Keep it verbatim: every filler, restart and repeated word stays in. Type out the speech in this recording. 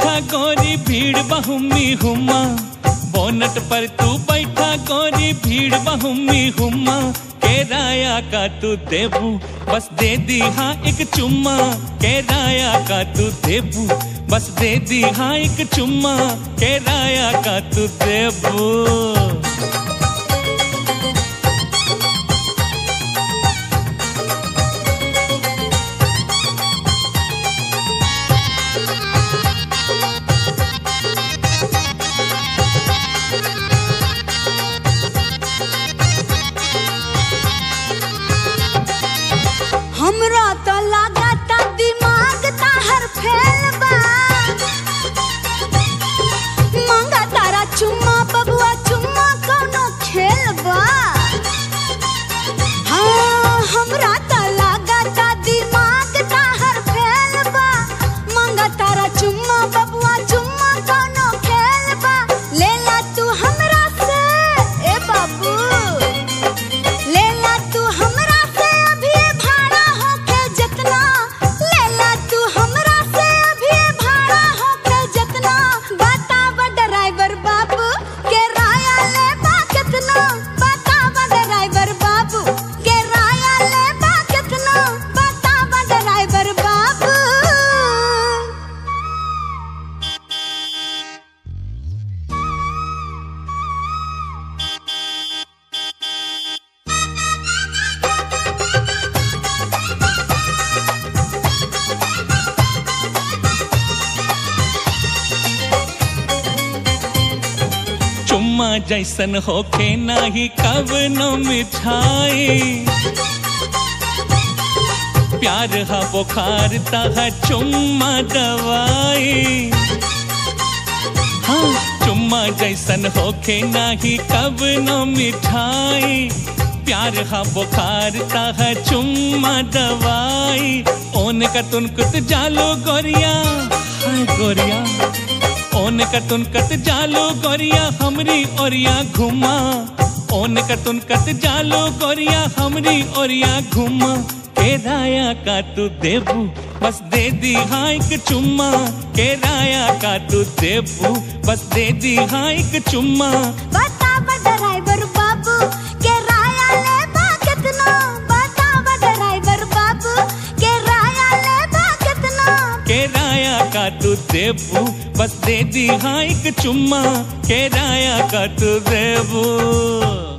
बैठा गोरी भीड़ बहुमी हुमा, बोनट पर तू बैठा गोरी भीड़ बहुमी हुमा, किराया का तू देबू बस दे दी हाँ एक चुम्मा, किराया का तू देबू बस दे दी हाँ एक चुम्मा, किराया का तू देबू। हमरा तो लागता दिमाग ताहर फेल बा, मांगा तारा चुम्मा बबुआ चुम्मा कौनो खेल बा। हाँ हमरा तो लागता दिमाग ताहर फेल बा, मांगा तारा चुम्मा बबुआ चुम्मा कौनो खेल बा। लेला तू हमरा से ए बाबू, लेला तू हमरा चुम्मा जैसन होके नाही कवनो मिठाई, प्यार हा बुखार ताहा चुम्मा दवाई। हाँ चुम्मा जैसन होके नाही कवनो मिठाई, प्यार हा बुखार ताहा चुम्मा दवाई। ओन का तुन कुत जालो गोरिया, हाय गोरिया ओन कतुन कत जालो गोरिया हमरी ओरिया घुमा, ओन कतुन कत जालो गोरिया हमरी ओरिया घुमा, किराया का तू देबू बस दे दी हाँ एक चुम्मा, किराया का तू देबू बस दे दी हाँ एक चुम्मा। बतावा ड्राइवर बाबू किराया ले बा कितना, बतावा ड्राइवर बाबू किराया ले बा कितना, किराया का तू देबू बस दे दी हाँ एक चुम्मा, किराया का तू देबू।